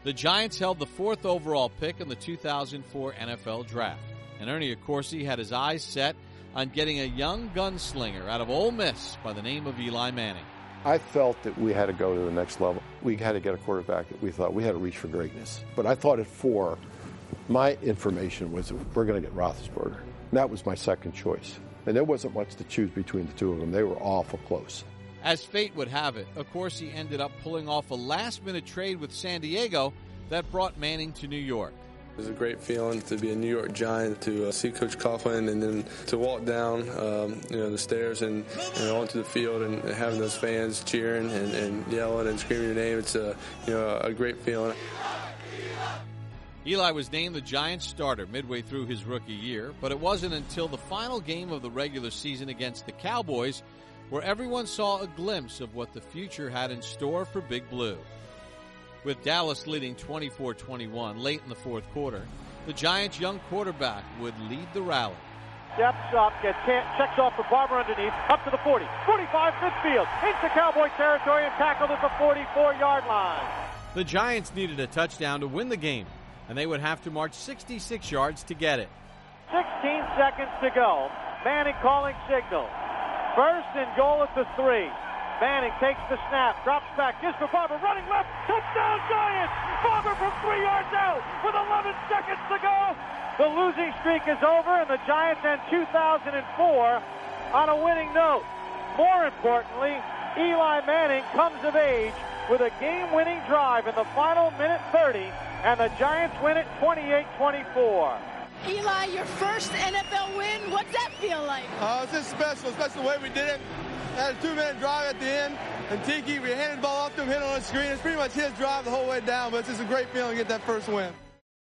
The Giants held the 4th overall pick in the 2004 NFL Draft, and Ernie Accorsi had his eyes set on getting a young gunslinger out of Ole Miss by the name of Eli Manning. I felt that we had to go to the next level. We had to get a quarterback that we thought we had to reach for greatness. But I thought at 4, my information was we're going to get Roethlisberger. And that was my second choice. And there wasn't much to choose between the two of them. They were awful close. As fate would have it, Accorsi ended up pulling off a last-minute trade with San Diego that brought Manning to New York. It was a great feeling to be a New York Giant, to see Coach Coughlin, and then to walk down the stairs and onto the field and having those fans cheering and yelling and screaming your name. It's a great feeling. Eli was named the Giants starter midway through his rookie year, but it wasn't until the final game of the regular season against the Cowboys where everyone saw a glimpse of what the future had in store for Big Blue. With Dallas leading 24-21 late in the fourth quarter, the Giants' young quarterback would lead the rally. Steps up, checks off for Barber underneath, up to the 40, 45, midfield, into Cowboy territory and tackled at the 44-yard line. The Giants needed a touchdown to win the game, and they would have to march 66 yards to get it. 16 seconds to go. Manning calling signal. First and goal at the 3. Manning takes the snap, drops back, gives for Barber, running left, touchdown Giants! Barber from 3 yards out with 11 seconds to go. The losing streak is over, and the Giants end 2004 on a winning note. More importantly, Eli Manning comes of age with a game-winning drive in the final minute 30, and the Giants win it 28-24. Eli, your first NFL win, what's that feel like? It's just special, especially the way we did it. Had a 2-minute drive at the end, and Tiki, we handed the ball off to him, hit on the screen. It's pretty much his drive the whole way down, but it's just a great feeling to get that first win.